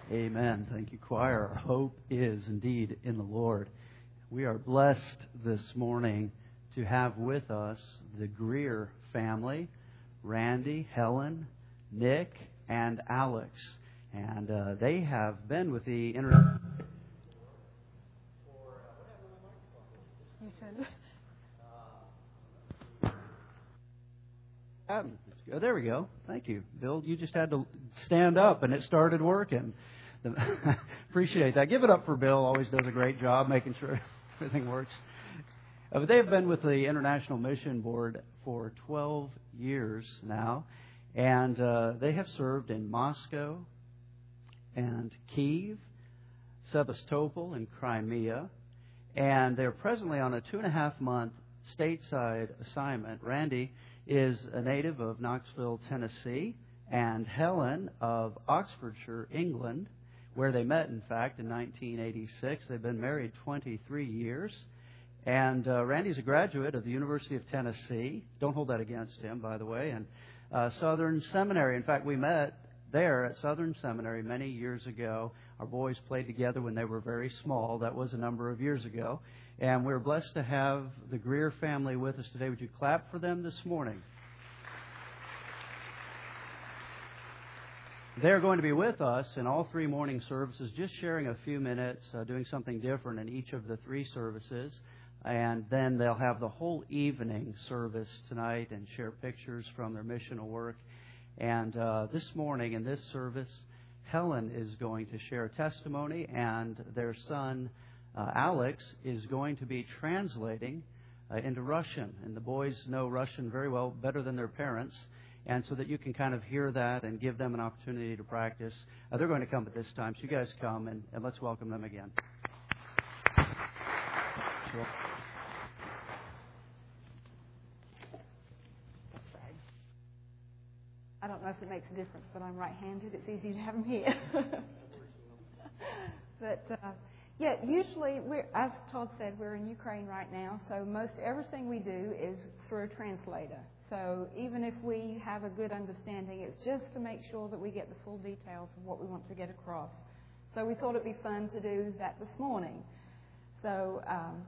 Amen. Thank you, choir. Our hope is indeed in the Lord. We are blessed this morning to have with us the Greer family, Randy, Helen, Nick, and Alex. And they have been with the There we go. Thank you, Bill. You just had to stand up and it started working. Appreciate that. Give it up for Bill. Always does a great job making sure everything works. But they have been with the International Mission Board for 12 years now, and they have served in Moscow and Kyiv, Sevastopol, and Crimea, and they're presently on a 2.5-month stateside assignment. Randy is a native of Knoxville, Tennessee, and Helen of Oxfordshire, England, where they met, in fact, in 1986. They've been married 23 years. And Randy's a graduate of the University of Tennessee. Don't hold that against him, by the way. And Southern Seminary. In fact, we met there at Southern Seminary many years ago. Our boys played together when they were very small. That was a number of years ago. And we're blessed to have the Greer family with us today. Would you clap for them this morning? They're going to be with us in all 3 morning services, just sharing a few minutes, doing something different in each of the 3 services. And then they'll have the whole evening service tonight and share pictures from their missional work. And this morning in this service, Helen is going to share a testimony, and their son, Alex, is going to be translating into Russian. And the boys know Russian very well, better than their parents. And so that you can kind of hear that and give them an opportunity to practice. They're going to come at this time, so you guys come and let's welcome them again. Sure. I don't know if it makes a difference, but I'm right-handed. It's easy to have them here. But usually, as Todd said, we're in Ukraine right now, so most everything we do is through a translator. So even if we have a good understanding, it's just to make sure that we get the full details of what we want to get across. So we thought it'd be fun to do that this morning. So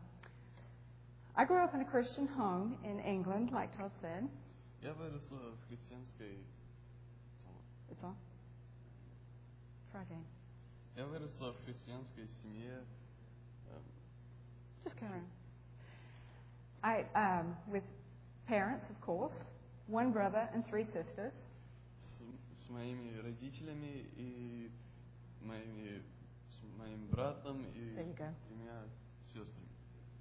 I grew up in a Christian home in England, like Todd said. Я выросла в христианской... It's on? Try again. Я выросла в христианской семье. Just carry on. With parents, of course, 1 brother and 3 sisters. С моими родителями и с моим братом и 3 сестрами.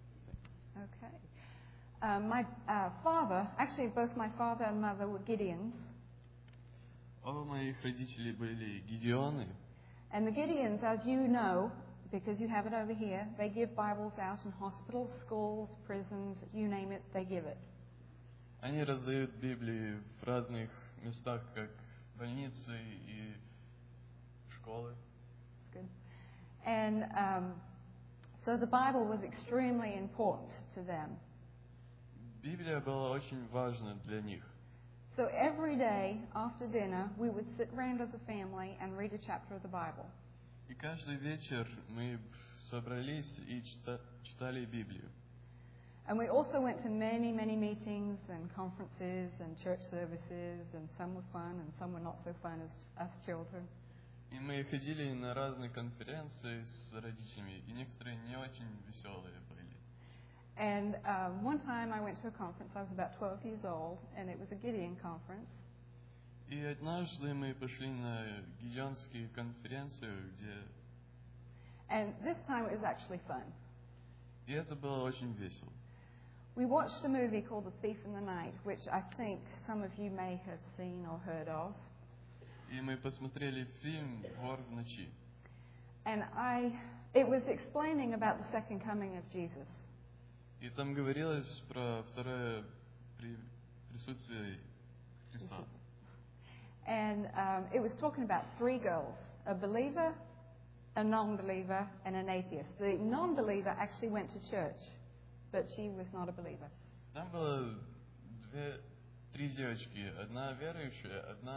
Okay. My father, actually both my father and mother were Gideons. Оба моих родителей были Гидеоны. And the Gideons, as you know, because you have it over here, they give Bibles out in hospitals, schools, prisons, you name it, they give it. Они раздают Библии в разных местах, как больницы и школы. That's good. And so the Bible was extremely important to them. Библия была очень важна для них. So every day after dinner, we would sit around as a family and read a chapter of the Bible. И каждый вечер мы собрались и читали Библию. And we also went to many, many meetings and conferences and church services, and some were fun and some were not so fun as us children. И мы ходили на разные конференции с родителями, и некоторые не очень веселые были. And one time I went to a conference, I was about 12 years old, and it was a Gideon conference. И однажды мы пошли на гидеонскую конференцию, где... And this time it was actually fun. И это было очень весело. We watched a movie called The Thief in the Night, which I think some of you may have seen or heard of. И мы посмотрели фильм «Вор в ночи». And it was explaining about the second coming of Jesus. И там говорилось про второе присутствие Христа. And it was talking about 3 girls, a believer, a non-believer, and an atheist. The non-believer actually went to church, but she was not a believer. Там было 3 девочки, одна верующая, одна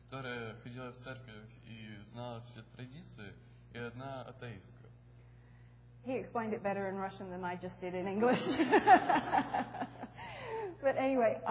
которая ходила в церковь и знала все традиции, и одна атеистка. He explained it better in Russian than I just did in English. But anyway,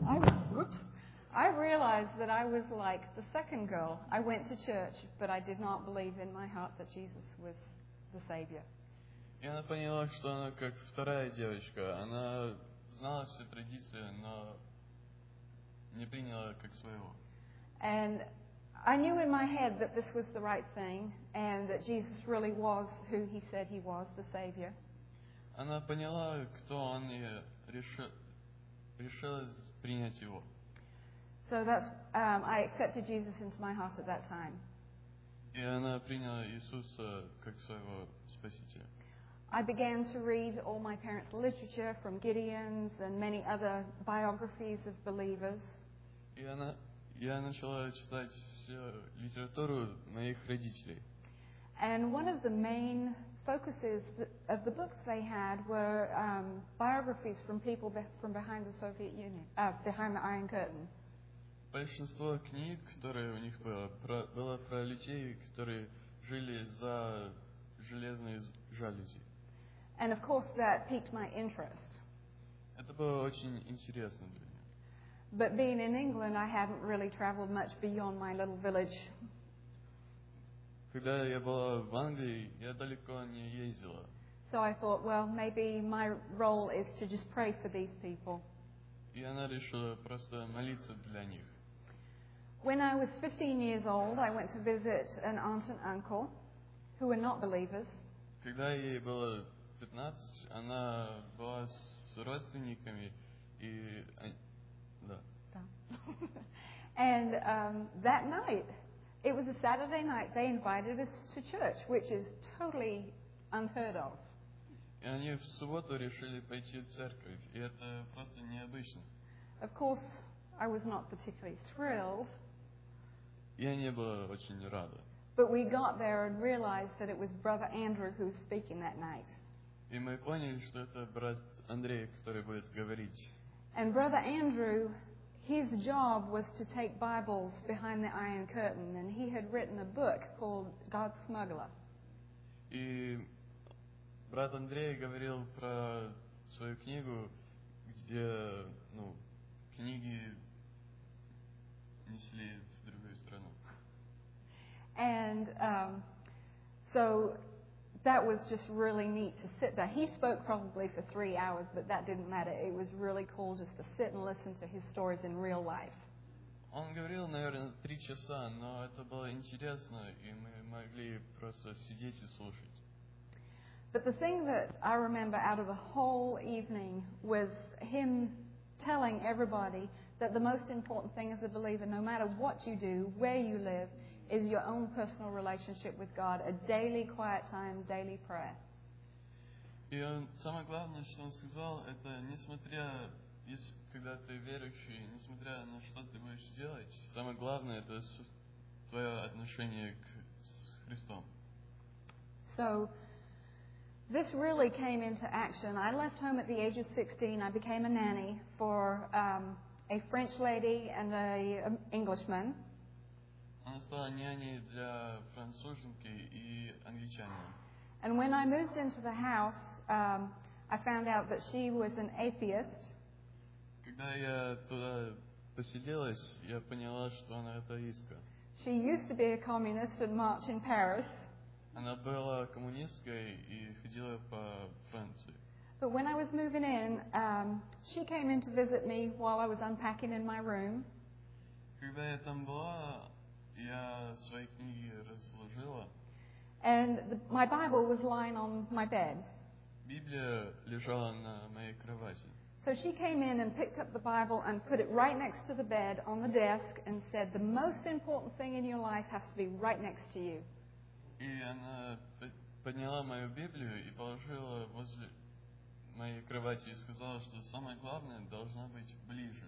I realized that I was like the second girl. I went to church, but I did not believe in my heart that Jesus was the Savior. И она поняла, что она как вторая девочка. Она знала все традиции, но не приняла как своего. And I knew in my head that this was the right thing and that Jesus really was who he said he was, the Savior. Она поняла, кто он, и решила принять его. So that's I accepted Jesus into my heart at that time. И она приняла Иисуса как своего Спасителя. I began to read all my parents' literature from Gideon's and many other biographies of believers. И я начала читать всю литературу моих родителей. And one of the main focuses of the books they had were biographies from people from behind the Soviet Union, behind the Iron Curtain. Большинство книг, которые у них было про людей, которые жили за железной жалюзи. And of course that piqued my interest. Это было очень интересно для меня. But being in England, I hadn't really traveled much beyond my little village. Когда я была в Англии, я далеко не ездила. So I thought, well, maybe my role is to just pray for these people. И она решила просто молиться для них. When I was 15 years old, I went to visit an aunt and uncle who were not believers. Когда ей было 15, она была с родственниками, и да. And that night, it was a Saturday night, they invited us to church, which is totally unheard of. И они в субботу решили пойти в церковь, и это просто необычно. Of course, I was not particularly thrilled. Я не была очень рада. But we got there and realized that it was Brother Andrew who was speaking that night. И мы поняли, что это брат Андрей, который будет говорить. And Brother Andrew, his job was to take Bibles behind the Iron Curtain, and he had written a book called God's Smuggler. И брат Андрей говорил про свою книгу, где, книги несли в другую страну. And so that was just really neat to sit there. He spoke probably for 3 hours, but that didn't matter. It was really cool just to sit and listen to his stories in real life. Он говорил, наверное, 3 часа, но это было интересно, и мы могли просто сидеть и слушать. But the thing that I remember out of the whole evening was him telling everybody that the most important thing as a believer, no matter what you do, where you live, is your own personal relationship with God, a daily quiet time, daily prayer. И самое главное, что он сказал, это несмотря, когда ты верующий, несмотря на что ты будешь делать, самое главное это твое отношение с Христом. So this really came into action. I left home at the age of 16. I became a nanny for a French lady and an Englishman. Она стала няней для француженки и англичанина. And when I moved into the house, I found out that she was an atheist. Когда я туда поселилась, я поняла, что она атеистка. She used to be a communist and march in Paris. Она была коммунисткой и ходила по Франции. But when I was moving in, she came in to visit me while I was unpacking in my room. Когда я там была, я свои книги разложила. And my Bible was lying on my bed. Библия лежала на моей кровати. So she came in and picked up the Bible and put it right next to the bed on the desk and said, the most important thing in your life has to be right next to you. И она подняла мою Библию и положила возле моей кровати и сказала, что самое главное должно быть ближе.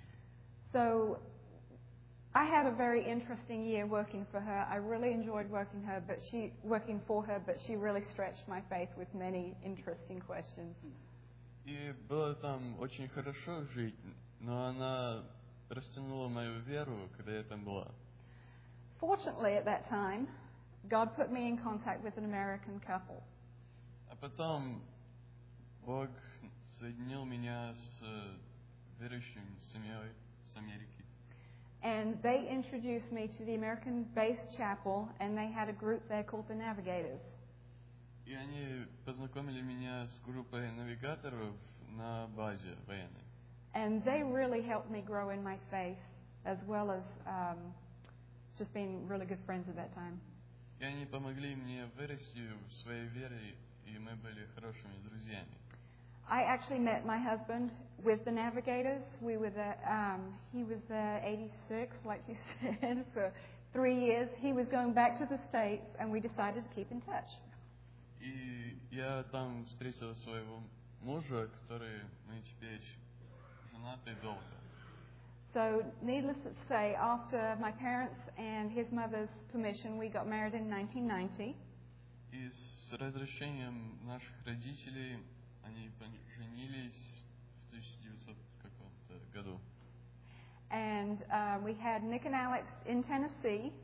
So I had a very interesting year working for her. I really enjoyed working for her, but she really stretched my faith with many interesting questions. И было там очень хорошо жить, но она растянула мою веру, когда я там была. Fortunately, at that time, God put me in contact with an American couple. А потом Бог соединил меня с верующим семьей с Америки. And they introduced me to the American-based chapel, and they had a group there called the Navigators. И они познакомили меня с группой навигаторов на базе военной. And they really helped me grow in my faith, as well as just being really good friends at that time. И они помогли мне вырасти в своей вере, и мы были хорошими друзьями. I actually met my husband with the Navigators. We were there, he was there 86, like you said, for 3 years. He was going back to the States, and we decided to keep in touch. И я там встретил своего мужа, который мы теперь женаты долго. So, needless to say, after my parents' and his mother's permission, we got married in 1990. И с разрешением наших родителей они поженились в 1900 каком-то году. And we had Nick and Alex in Tennessee.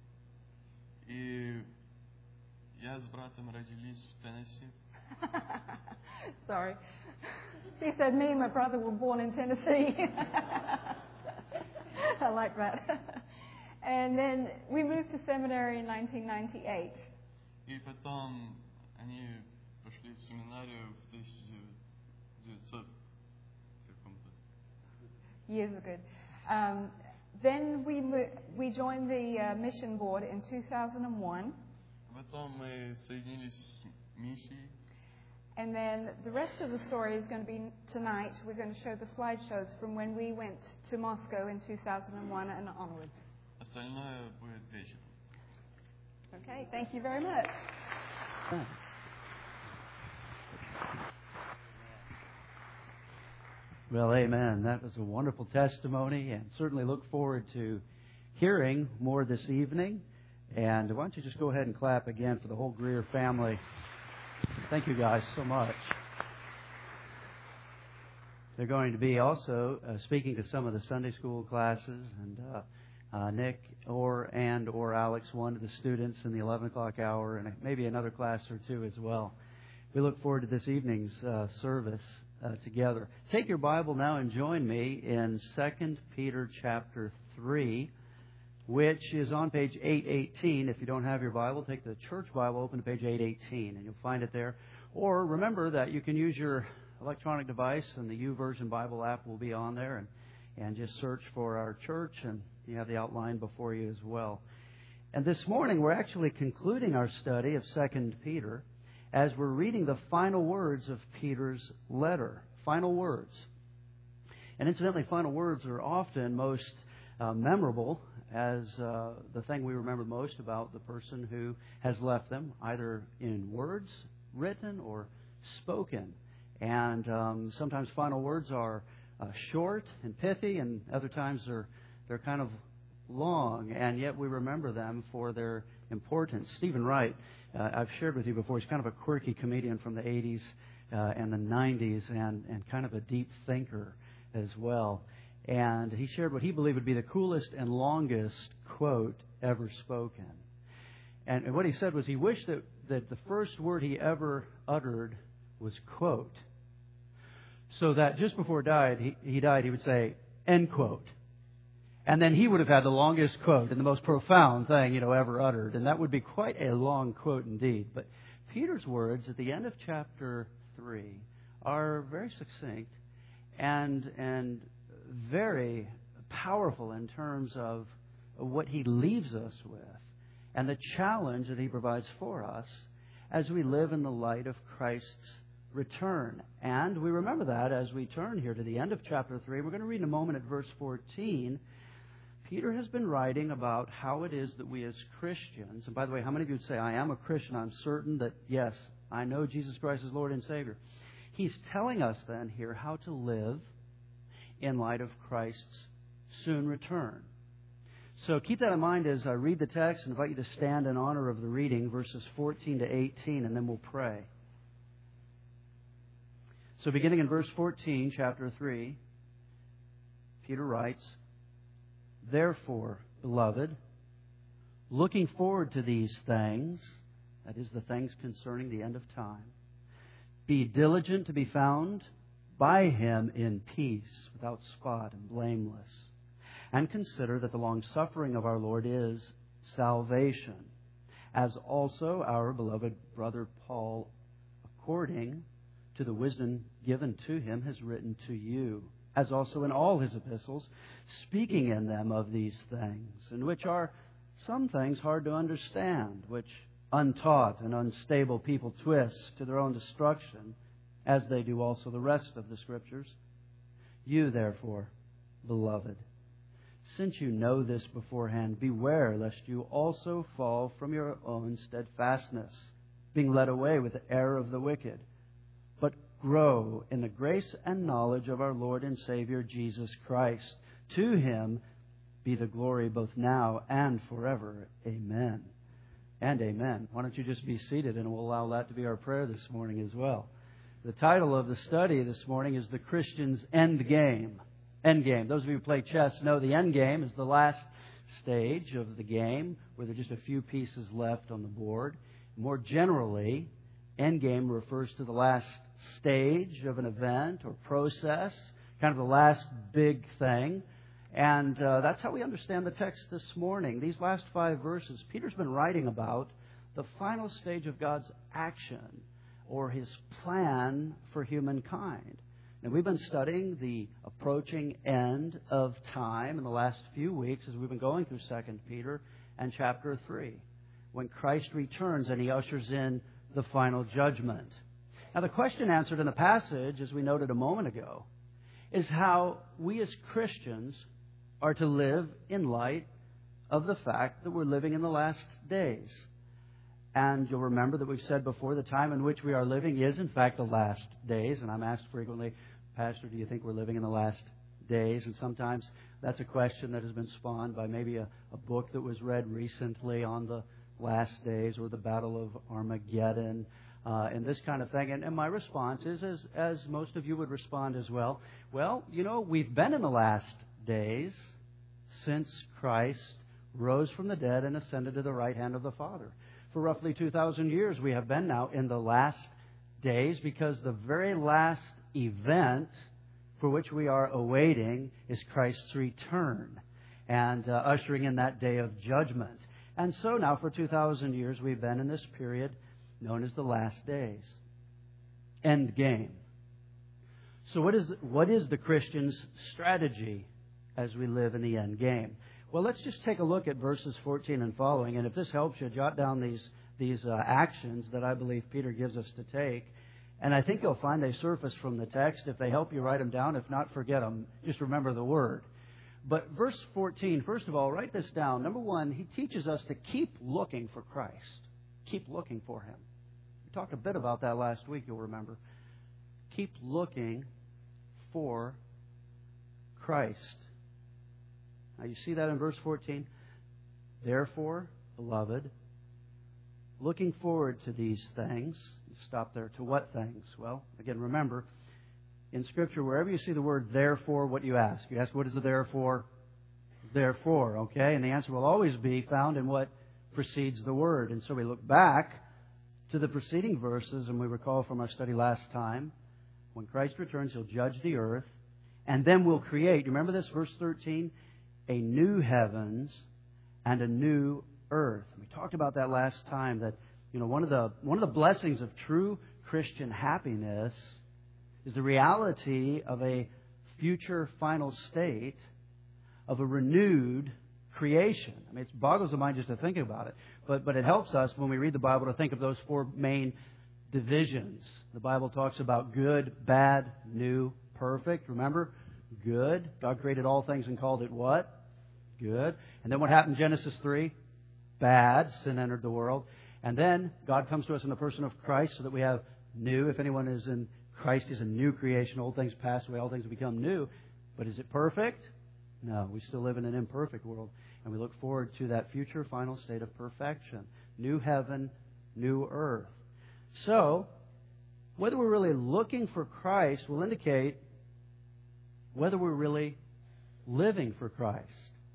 И я с братом родились в Теннесси. Sorry. He said me and my brother were born in Tennessee. I like that. And then we moved to seminary in 1998. И потом они пошли в семинарию в 1900 каком-то. Years ago. Then we joined the mission board in 2001. Потом мы соединились с миссией. And then the rest of the story is going to be tonight. We're going to show the slideshows from when we went to Moscow in 2001 and onwards. Остальное будет вечером. Okay, thank you very much. Well, amen. That was a wonderful testimony, and certainly look forward to hearing more this evening. And why don't you just go ahead and clap again for the whole Greer family. Thank you guys so much. They're going to be also speaking to some of the Sunday school classes, and Nick or Alex, one of the students in the 11 o'clock hour, and maybe another class or two as well. We look forward to this evening's service together. Take your Bible now and join me in 2 Peter chapter 3, which is on page 818. If you don't have your Bible, take the church Bible, open to page 818, and you'll find it there. Or remember that you can use your electronic device, and the YouVersion Bible app will be on there, and just search for our church, and you have the outline before you as well. And this morning, we're actually concluding our study of 2 Peter as we're reading the final words of Peter's letter. Final words. And incidentally, final words are often most memorable as the thing we remember most about the person who has left them, either in words, written, or spoken. And sometimes final words are short and pithy, and other times they're kind of long, and yet we remember them for their importance. Stephen Wright, I've shared with you before, he's kind of a quirky comedian from the 80s and the 90s, and kind of a deep thinker as well. And he shared what he believed would be the coolest and longest quote ever spoken. And what he said was he wished that the first word he ever uttered was quote. So that just before he died, he would say, end quote. And then he would have had the longest quote and the most profound thing, ever uttered. And that would be quite a long quote indeed. But Peter's words at the end of chapter 3 are very succinct and very powerful in terms of what he leaves us with and the challenge that he provides for us as we live in the light of Christ's return. And we remember that as we turn here to the end of chapter 3. We're going to read in a moment at verse 14. Peter has been writing about how it is that we as Christians, and by the way, how many of you would say, I am a Christian, I'm certain that, yes, I know Jesus Christ is Lord and Savior. He's telling us then here how to live in light of Christ's soon return. So keep that in mind as I read the text and invite you to stand in honor of the reading, verses 14 to 18, and then we'll pray. So beginning in verse 14, chapter 3, Peter writes, Therefore, beloved, looking forward to these things, that is, the things concerning the end of time, be diligent to be found by Him in peace, without spot and blameless. And consider that the long-suffering of our Lord is salvation, as also our beloved brother Paul, according to the wisdom given to him, has written to you, as also in all his epistles, speaking in them of these things, in which are some things hard to understand, which untaught and unstable people twist to their own destruction, as they do also the rest of the Scriptures. You, therefore, beloved, since you know this beforehand, beware lest you also fall from your own steadfastness, being led away with the error of the wicked, but grow in the grace and knowledge of our Lord and Savior Jesus Christ. To Him be the glory both now and forever. Amen. And amen. Why don't you just be seated, and we'll allow that to be our prayer this morning as well. The title of the study this morning is The Christian's End Game. End game. Those of you who play chess know the end game is the last stage of the game, where there are just a few pieces left on the board. More generally, end game refers to the last stage of an event or process, kind of the last big thing. And that's how we understand the text this morning. These last 5 verses, Peter's been writing about the final stage of God's action or His plan for humankind. And we've been studying the approaching end of time in the last few weeks as we've been going through 2 Peter and chapter 3, when Christ returns and He ushers in the final judgment. Now, the question answered in the passage, as we noted a moment ago, is how we as Christians are to live in light of the fact that we're living in the last days. And you'll remember that we've said before, the time in which we are living is, in fact, the last days. And I'm asked frequently, Pastor, do you think we're living in the last days? And sometimes that's a question that has been spawned by maybe a book that was read recently on the last days, or the Battle of Armageddon, and this kind of thing. And my response is, as most of you would respond as well, we've been in the last days since Christ rose from the dead and ascended to the right hand of the Father. For roughly 2,000 years, we have been now in the last days, because the very last event for which we are awaiting is Christ's return and ushering in that day of judgment. And so now for 2,000 years, we've been in this period known as the last days. End game. So what is the Christian's strategy as we live in the end game? Well, let's just take a look at verses 14 and following. And if this helps you, jot down these actions that I believe Peter gives us to take. And I think you'll find they surface from the text. If they help you, write them down. If not, forget them. Just remember the word. But verse 14, first of all, write this down. Number 1, he teaches us to keep looking for Christ. Keep looking for Him. We talked a bit about that last week, you'll remember. Keep looking for Christ. Now, you see that in verse 14? Therefore, beloved, looking forward to these things. You stop there. To what things? Well, again, remember, in Scripture, wherever you see the word therefore, what you ask? You ask, what is the therefore? Therefore, okay? And the answer will always be found in what precedes the word. And so we look back to the preceding verses, and we recall from our study last time, when Christ returns, He'll judge the earth, and then we'll create, you remember this, verse 13? A new heavens and a new earth. We talked about that last time, that one of the blessings of true Christian happiness is the reality of a future final state of a renewed creation. I mean, it boggles the mind just to think about it, but it helps us when we read the Bible to think of those 4 main divisions. The Bible talks about good, bad, new, perfect. Remember? Good. God created all things and called it what? Good. And then what happened in Genesis 3? Bad. Sin entered the world. And then God comes to us in the person of Christ so that we have new. If anyone is in Christ, He's a new creation. Old things pass away, all things become new. But is it perfect? No. We still live in an imperfect world. And we look forward to that future final state of perfection. New heaven, new earth. So, whether we're really looking for Christ will indicate whether we're really living for Christ.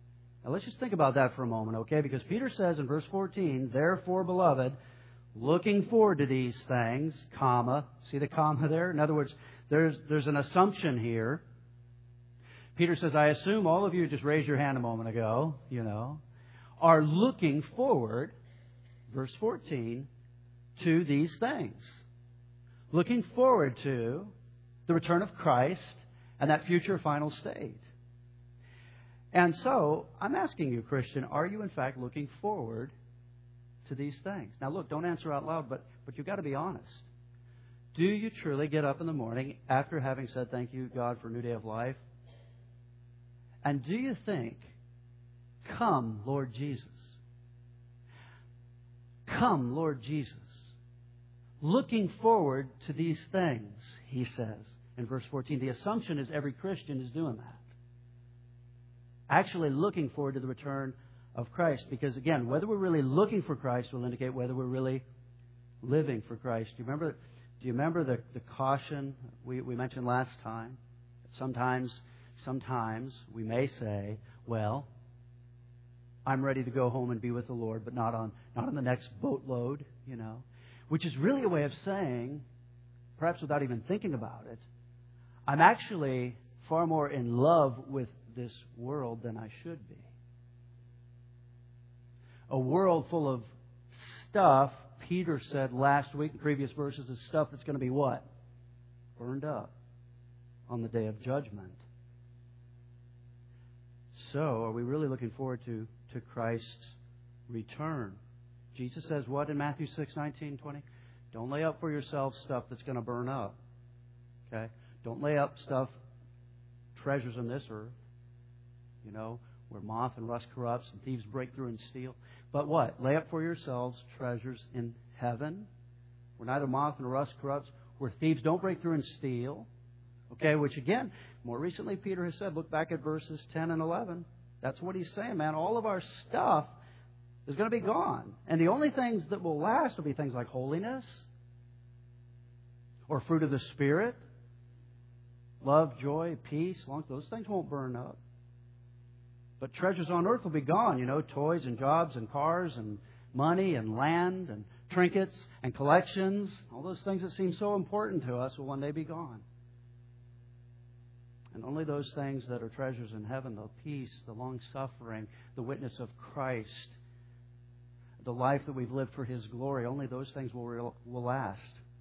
Now let's just think about that for a moment, okay? Because Peter says in verse 14, therefore, beloved, looking forward to these things, comma, see the comma there? In other words, there's an assumption here. Peter says, I assume all of you just raised your hand a moment ago, are looking forward, verse 14, to these things. Looking forward to the return of Christ and that future final state. And so, I'm asking you, Christian, are you in fact looking forward to these things? Now look, don't answer out loud, but you've got to be honest. Do you truly get up in the morning after having said thank you, God, for a new day of life? And do you think, come, Lord Jesus? Come, Lord Jesus. Looking forward to these things, he says in verse 14. The assumption is every Christian is doing that. Actually looking forward to the return of Christ. Because again, whether we're really looking for Christ will indicate whether we're really living for Christ. Do you remember the caution we mentioned last time? Sometimes we may say, well, I'm ready to go home and be with the Lord, but not on the next boatload, which is really a way of saying, perhaps without even thinking about it, I'm actually far more in love with this world than I should be. A world full of stuff, Peter said last week in previous verses, is stuff that's going to be what? Burned up on the day of judgment. So, are we really looking forward to Christ's return? Jesus says what in Matthew 6:19-20? Don't lay up for yourselves stuff that's going to burn up. Okay? Don't lay up treasures on this earth, where moth and rust corrupts and thieves break through and steal. But what? Lay up for yourselves treasures in heaven, where neither moth nor rust corrupts, where thieves don't break through and steal. Okay, which again, more recently Peter has said, look back at verses 10 and 11. That's what he's saying, man. All of our stuff is going to be gone. And the only things that will last will be things like holiness or fruit of the Spirit, love, joy, peace, long. Those things won't burn up. But treasures on earth will be gone, toys and jobs and cars and money and land and trinkets and collections. All those things that seem so important to us will one day be gone. And only those things that are treasures in heaven, the peace, the long-suffering, the witness of Christ, the life that we've lived for His glory, only those things will last.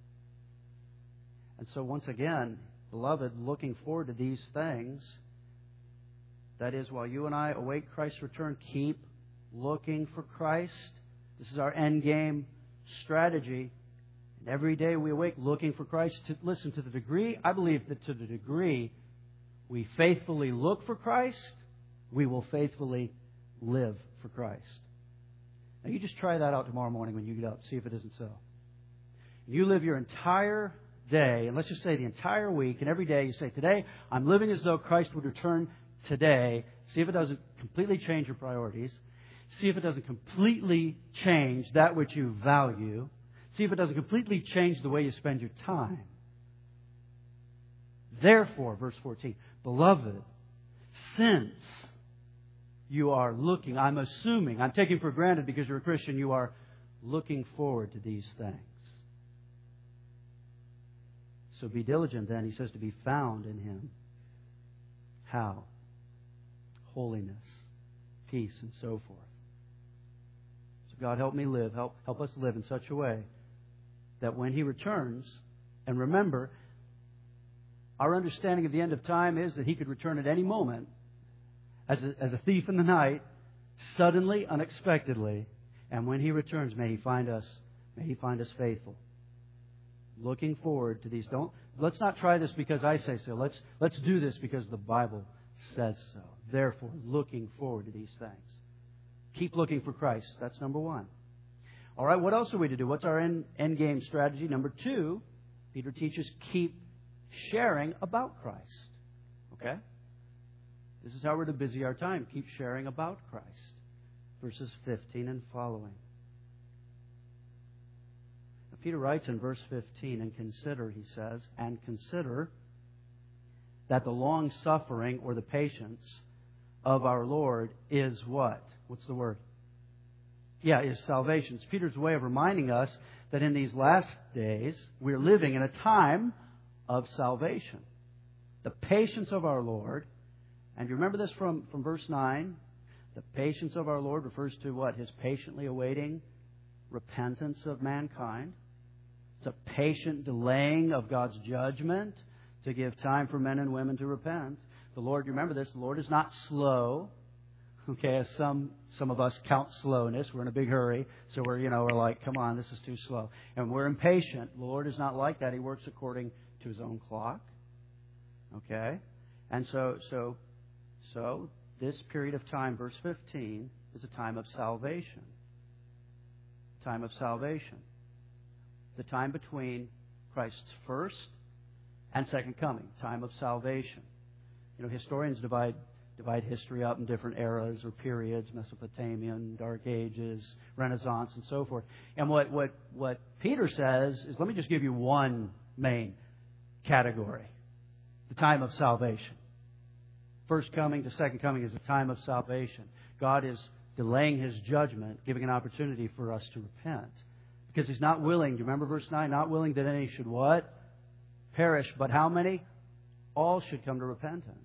And so once again, beloved, looking forward to these things, that is, while you and I await Christ's return, keep looking for Christ. This is our end game strategy. And every day we awake looking for Christ. To the degree, I believe that to the degree we faithfully look for Christ, we will faithfully live for Christ. Now you just try that out tomorrow morning when you get up. See if it isn't so. You live your entire day, and let's just say the entire week, and every day you say, today I'm living as though Christ would return today. See if it doesn't completely change your priorities. See if it doesn't completely change that which you value. See if it doesn't completely change the way you spend your time. Therefore, verse 14, beloved, since you are looking, I'm assuming, I'm taking for granted because you're a Christian, you are looking forward to these things. So be diligent then, he says, to be found in Him. How? Holiness, peace, and so forth. So God, help me live, help us live in such a way that when He returns, and remember, our understanding of the end of time is that He could return at any moment as a thief in the night, suddenly, unexpectedly. And when He returns, may He find us faithful. Looking forward to these. Let's not try this because I say so. Let's do this because the Bible says so. Therefore, looking forward to these things. Keep looking for Christ. That's number one. All right, what else are we to do? What's our end game strategy? Number two, Peter teaches keep sharing about Christ. Okay? This is how we're to busy our time. Keep sharing about Christ. Verses 15 and following. Now, Peter writes in verse 15, and consider, he says, and consider that the long suffering or the patience of our Lord is what? What's the word? Yeah, is salvation. It's Peter's way of reminding us that in these last days, we're living in a time of salvation. The patience of our Lord. And you remember this from verse 9? The patience of our Lord refers to what? His patiently awaiting repentance of mankind. It's a patient delaying of God's judgment to give time for men and women to repent. The Lord, you remember this, the Lord is not slow. Okay, as some of us count slowness. We're in a big hurry. So we're like, come on, this is too slow. And we're impatient. The Lord is not like that. He works according to His own clock. Okay? And so this period of time, verse 15, is a time of salvation. Time of salvation. The time between Christ's first and second coming. Time of salvation. Historians divide history up in different eras or periods, Mesopotamian, Dark Ages, Renaissance, and so forth. And what Peter says is, let me just give you one main category. The time of salvation. First coming to second coming is a time of salvation. God is delaying His judgment, giving an opportunity for us to repent. Because He's not willing, do you remember verse 9? Not willing that any should what? Perish. But how many? All should come to repentance.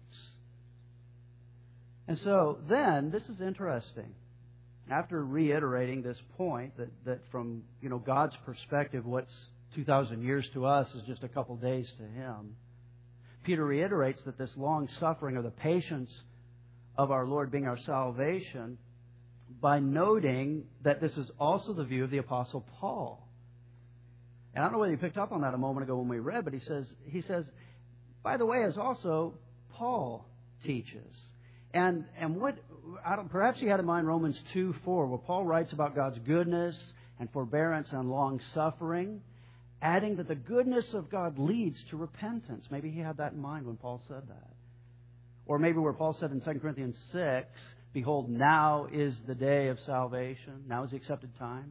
And so then, this is interesting. After reiterating this point that from God's perspective, what's 2,000 years to us is just a couple days to Him, Peter reiterates that this long suffering or the patience of our Lord being our salvation by noting that this is also the view of the Apostle Paul. And I don't know whether you picked up on that a moment ago when we read, but he says, by the way, as also Paul teaches. And perhaps he had in mind Romans 2:4, where Paul writes about God's goodness and forbearance and long suffering, adding that the goodness of God leads to repentance. Maybe he had that in mind when Paul said that. Or maybe where Paul said in 2 Corinthians 6, behold, now is the day of salvation. Now is the accepted time,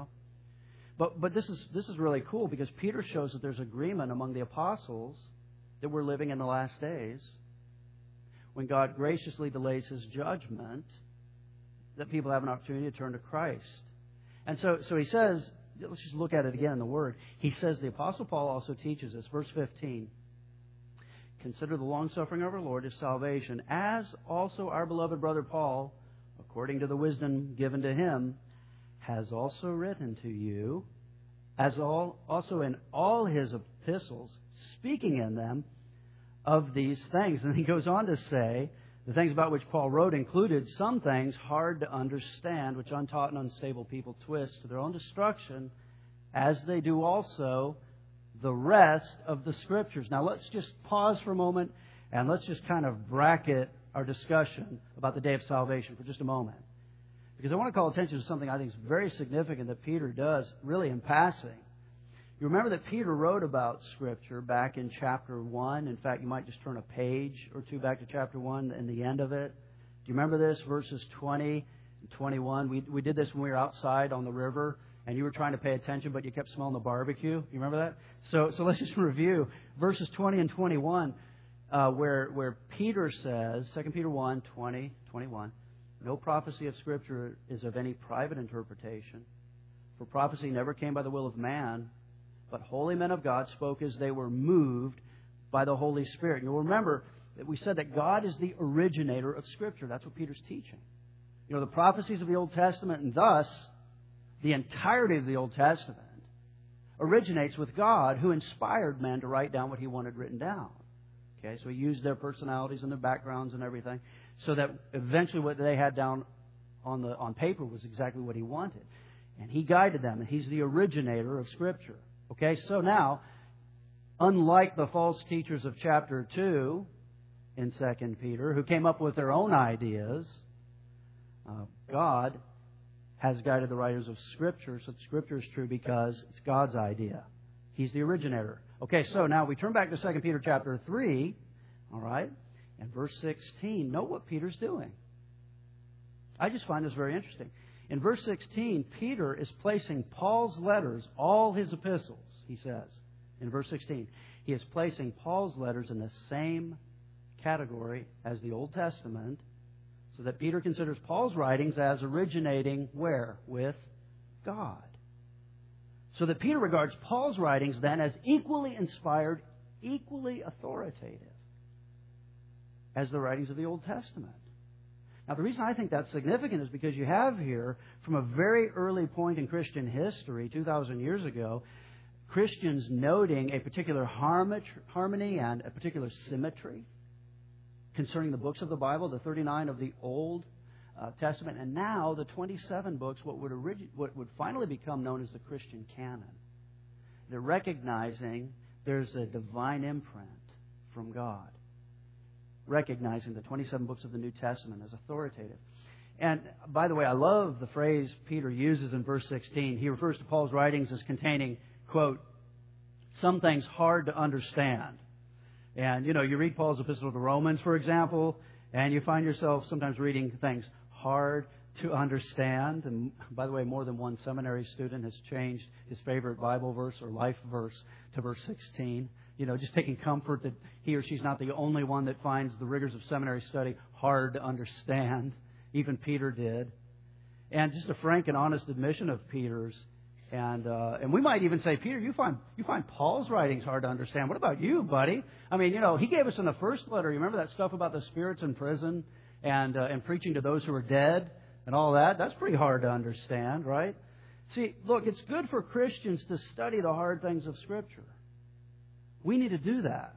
But this is really cool because Peter shows that there's agreement among the apostles that we're living in the last days when God graciously delays His judgment, that people have an opportunity to turn to Christ. And so he says, let's just look at it again in the Word. He says the Apostle Paul also teaches us, verse 15, consider the long-suffering of our Lord is salvation, as also our beloved brother Paul, according to the wisdom given to him, has also written to you, also in all his epistles, speaking in them of these things. And he goes on to say, the things about which Paul wrote included some things hard to understand, which untaught and unstable people twist to their own destruction, as they do also the rest of the Scriptures. Now let's just pause for a moment and let's just kind of bracket our discussion about the day of salvation for just a moment. Because I want to call attention to something I think is very significant that Peter does, really in passing. You remember that Peter wrote about Scripture back in chapter 1. In fact, you might just turn a page or two back to chapter 1 and the end of it. Do you remember this? Verses 20 and 21. We did this when we were outside on the river, and you were trying to pay attention, but you kept smelling the barbecue. You remember that? So let's just review. Verses 20 and 21, where Peter says, 2 Peter 1, 20, 21, no prophecy of Scripture is of any private interpretation, for prophecy never came by the will of man, but holy men of God spoke as they were moved by the Holy Spirit. You'll remember that we said that God is the originator of Scripture. That's what Peter's teaching. The prophecies of the Old Testament, and thus the entirety of the Old Testament, originates with God, who inspired men to write down what He wanted written down. Okay, so He used their personalities and their backgrounds and everything, so that eventually what they had down on paper was exactly what He wanted. And He guided them, and He's the originator of Scripture. Okay, so now, unlike the false teachers of chapter 2 in 2 Peter, who came up with their own ideas, God has guided the writers of Scripture, so Scripture is true because it's God's idea. He's the originator. Okay, so now we turn back to 2 Peter chapter 3, all right, and verse 16. Note what Peter's doing. I just find this very interesting. In verse 16, Peter is placing Paul's letters, all his epistles, he says, in verse 16. He is placing Paul's letters in the same category as the Old Testament, So that Peter considers Paul's writings as originating where? With God. So that Peter regards Paul's writings then as equally inspired, equally authoritative as the writings of the Old Testament. Now, the reason I think that's significant is because you have here, from a very early point in Christian history, 2,000 years ago, Christians noting a particular harmony and a particular symmetry concerning the books of the Bible, the 39 of the Old Testament, and now the 27 books, what would finally become known as the Christian canon. They're recognizing there's a divine imprint from God, recognizing the 27 books of the New Testament as authoritative. And, by the way, I love the phrase Peter uses in verse 16. He refers to Paul's writings as containing, quote, some things hard to understand. And, you read Paul's epistle to the Romans, for example, and you find yourself sometimes reading things hard to understand. And, by the way, more than one seminary student has changed his favorite Bible verse or life verse to verse 16. Just taking comfort that he or she's not the only one that finds the rigors of seminary study hard to understand. Even Peter did. And just a frank and honest admission of Peter's. And we might even say, Peter, you find Paul's writings hard to understand. What about you, buddy? I mean, he gave us in the first letter, you remember that stuff about the spirits in prison and preaching to those who are dead and all that? That's pretty hard to understand, right? See, look, it's good for Christians to study the hard things of Scripture. We need to do that.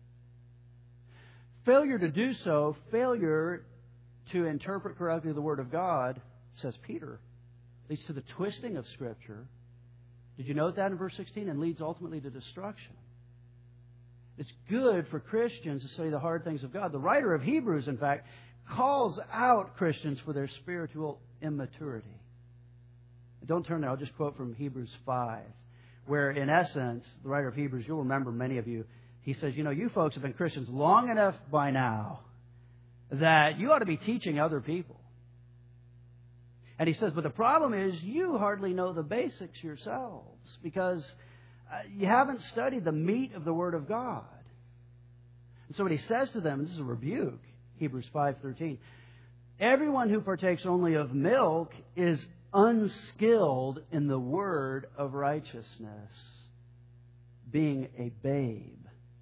Failure to do so, failure to interpret correctly the Word of God, says Peter, leads to the twisting of Scripture. Did you note that in verse 16? And leads ultimately to destruction. It's good for Christians to study the hard things of God. The writer of Hebrews, in fact, calls out Christians for their spiritual immaturity. Don't turn there. I'll just quote from Hebrews 5, where, in essence, the writer of Hebrews, you'll remember, many of you, he says, you folks have been Christians long enough by now that you ought to be teaching other people. And he says, but the problem is you hardly know the basics yourselves because you haven't studied the meat of the Word of God. And so what he says to them, and this is a rebuke, Hebrews 5:13, everyone who partakes only of milk is unskilled in the word of righteousness, being a baby.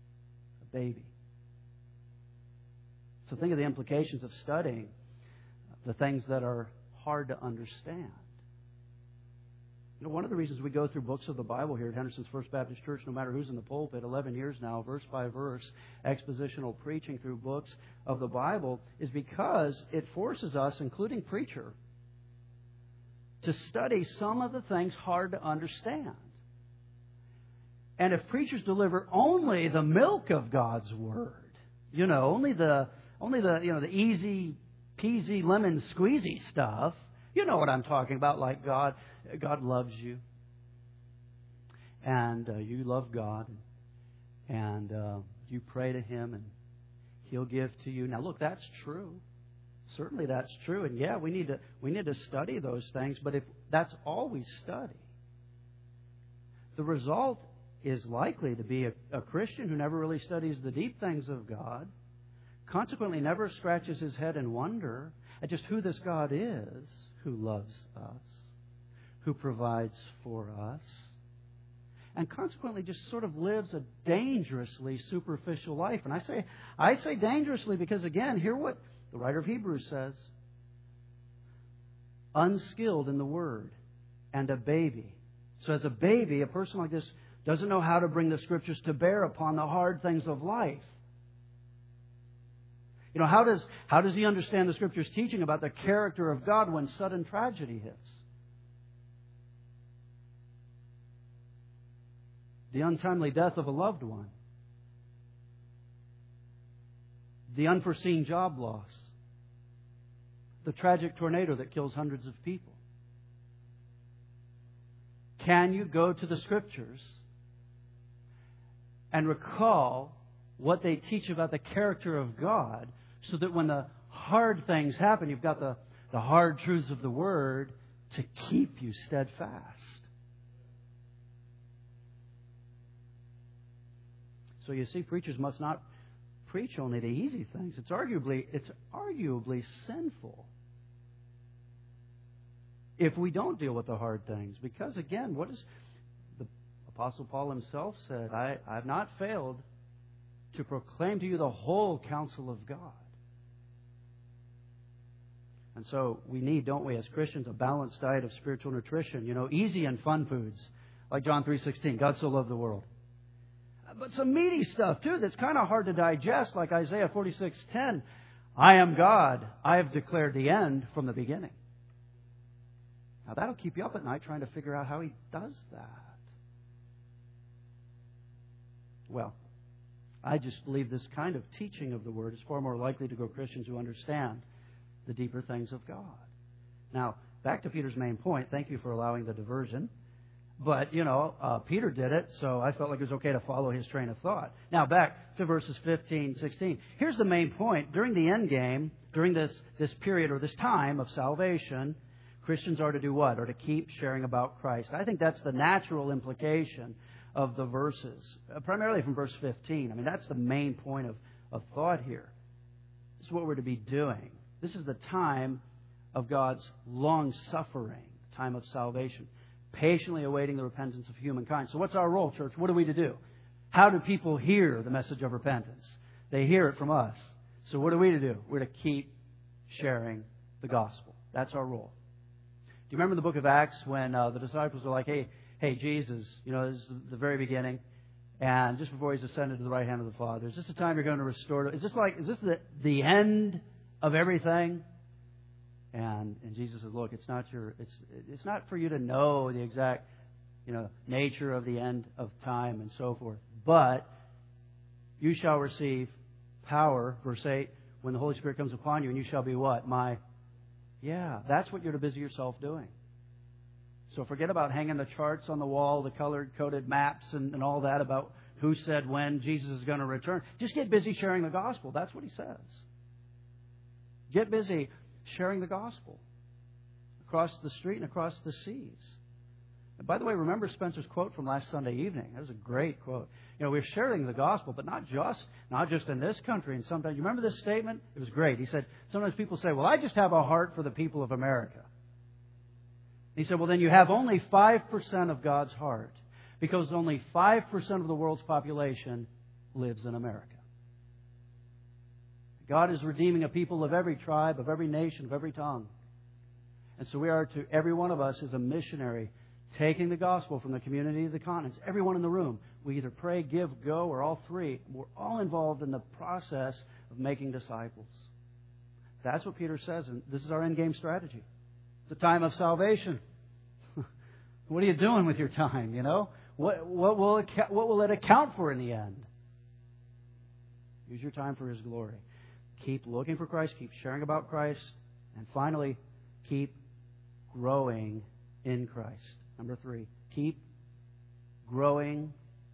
So think of the implications of studying the things that are hard to understand. One of the reasons we go through books of the Bible here at Henderson's First Baptist Church, no matter who's in the pulpit, 11 years now, verse by verse, expositional preaching through books of the Bible, is because it forces us, including preacher, to study some of the things hard to understand. And if preachers deliver only the milk of God's Word, only the easy peasy lemon squeezy stuff, you know what I'm talking about, like God loves you, and you love God, and you pray to Him, and He'll give to you. Now, look, that's true. Certainly, that's true, and yeah, we need to study those things. But if that's all we study, the result is likely to be a Christian who never really studies the deep things of God, consequently never scratches his head in wonder at just who this God is who loves us, who provides for us, and consequently just sort of lives a dangerously superficial life. And I say dangerously because, again, hear what the writer of Hebrews says. Unskilled in the Word and a baby. So as a baby, a person like this doesn't know how to bring the Scriptures to bear upon the hard things of life. How does he understand the Scripture's teaching about the character of God when sudden tragedy hits? The untimely death of a loved one. The unforeseen job loss. The tragic tornado that kills hundreds of people. Can you go to the Scriptures and recall what they teach about the character of God, so that when the hard things happen, you've got the hard truths of the Word to keep you steadfast? So you see, preachers must not preach only the easy things. It's arguably sinful if we don't deal with the hard things. Because again, what does the Apostle Paul himself said? I've not failed to proclaim to you the whole counsel of God. And so we need, don't we, as Christians, a balanced diet of spiritual nutrition. Easy and fun foods, like John 3:16, God so loved the world. But some meaty stuff, too, that's kind of hard to digest, like Isaiah 46:10. I am God. I have declared the end from the beginning. Now, that'll keep you up at night trying to figure out how He does that. Well, I just believe this kind of teaching of the Word is far more likely to grow Christians who understand the deeper things of God. Now, back to Peter's main point. Thank you for allowing the diversion. But, Peter did it, so I felt like it was okay to follow his train of thought. Now, back to verses 15, 16. Here's the main point. During the end game, during this period or this time of salvation, Christians are to do what? Or to keep sharing about Christ. I think that's the natural implication of the verses, primarily from verse 15. I mean, that's the main point of thought here. This is what we're to be doing. This is the time of God's long-suffering, time of salvation, patiently awaiting the repentance of humankind. So what's our role, church? What are we to do? How do people hear the message of repentance? They hear it from us. So what are we to do? We're to keep sharing the gospel. That's our role. Do you remember the book of Acts when the disciples were like, hey, Jesus, this is the very beginning, and just before He's ascended to the right hand of the Father, is this the time you're going to restore? Is this the end of everything? And Jesus says, look, it's not for you to know the exact, nature of the end of time and so forth. But you shall receive power, verse 8, when the Holy Spirit comes upon you, and you shall be what? That's what you're to busy yourself doing. So forget about hanging the charts on the wall, the colored-coded maps and all that about who said when Jesus is going to return. Just get busy sharing the gospel. That's what He says. Get busy sharing the gospel across the street and across the seas. And by the way, remember Spencer's quote from last Sunday evening. That was a great quote. We're sharing the gospel, but not just in this country. And sometimes, you remember this statement? It was great. He said, sometimes people say, well, I just have a heart for the people of America. He said, well, then you have only 5% of God's heart, because only 5% of the world's population lives in America. God is redeeming a people of every tribe, of every nation, of every tongue. And so we are to, every one of us is a missionary, taking the gospel from the community to the continents. Everyone in the room, we either pray, give, go, or all three. We're all involved in the process of making disciples. That's what Peter says, and this is our end game strategy. It's a time of salvation. What are you doing with your time, What will it account for in the end? Use your time for His glory. Keep looking for Christ, keep sharing about Christ, and finally, keep growing in Christ. Number 3, keep growing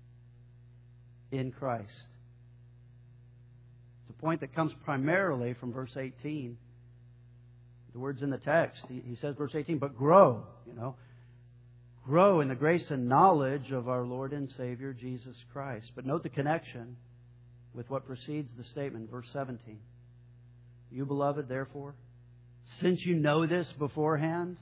in Christ. It's a point that comes primarily from verse 18. The words in the text. He says, verse 18, but grow, Grow in the grace and knowledge of our Lord and Savior, Jesus Christ. But note the connection with what precedes the statement, verse 17. You, beloved, therefore, since you know this beforehand,